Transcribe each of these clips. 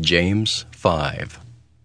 James 5.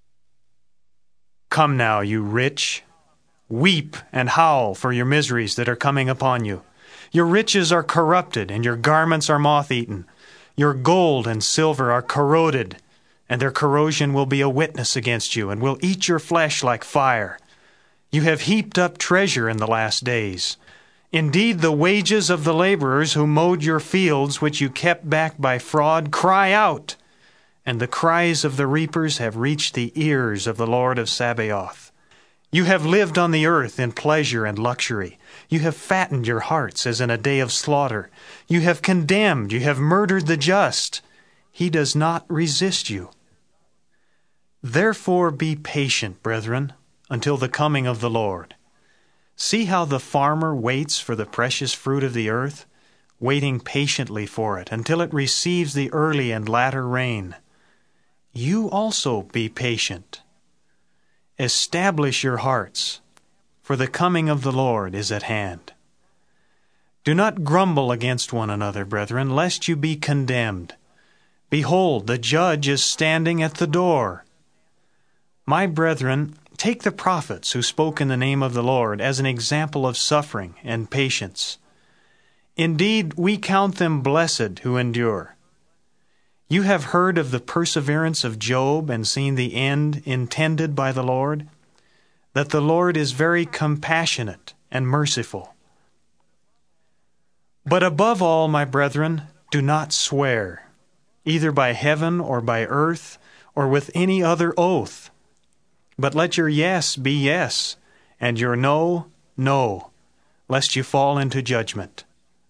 Come now, you rich, weep and howl for your miseries that are coming upon you. Your riches are corrupted, and your garments are moth-eaten. Your gold and silver are corroded, and their corrosion will be a witness against you, and will eat your flesh like fire. You have heaped up treasure in the last days. Indeed, the wages of the laborers who mowed your fields, which you kept back by fraud, cry out, and the cries of the reapers have reached the ears of the Lord of Sabaoth. You have lived on the earth in pleasure and luxury. You have fattened your hearts as in a day of slaughter. You have condemned, you have murdered the just. He does not resist you. Therefore be patient, brethren, until the coming of the Lord. See how the farmer waits for the precious fruit of the earth, waiting patiently for it until it receives the early and latter rain. You also be patient. Establish your hearts, for the coming of the Lord is at hand. Do not grumble against one another, brethren, lest you be condemned. Behold, the judge is standing at the door. My brethren, take the prophets who spoke in the name of the Lord as an example of suffering and patience. Indeed, we count them blessed who endure. You have heard of the perseverance of Job and seen the end intended by the Lord, that the Lord is very compassionate and merciful. But above all, my brethren, do not swear, either by heaven or by earth or with any other oath. But let your yes be yes, and your no, no, lest you fall into judgment.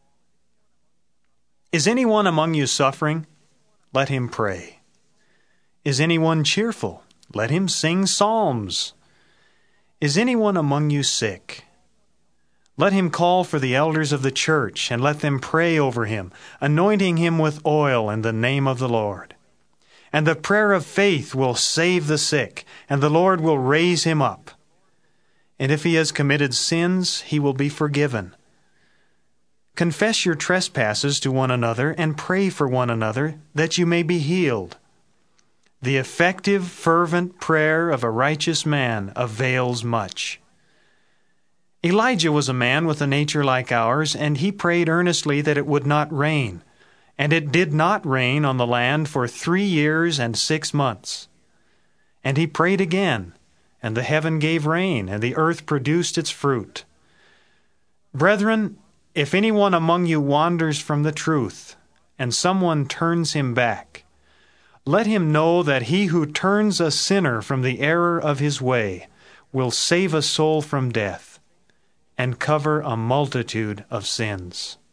Is anyone among you suffering? Let him pray. Is anyone cheerful? Let him sing psalms. Is anyone among you sick? Let him call for the elders of the church, and let them pray over him, anointing him with oil in the name of the Lord. And the prayer of faith will save the sick, and the Lord will raise him up. And if he has committed sins, he will be forgiven. Confess your trespasses to one another, and pray for one another, that you may be healed. The effective, fervent prayer of a righteous man avails much. Elijah was a man with a nature like ours, and he prayed earnestly that it would not rain. And it did not rain on the land for 3 years and 6 months. And he prayed again, and the heaven gave rain, and the earth produced its fruit. Brethren, if anyone among you wanders from the truth, and someone turns him back, let him know that he who turns a sinner from the error of his way will save a soul from death, and cover a multitude of sins.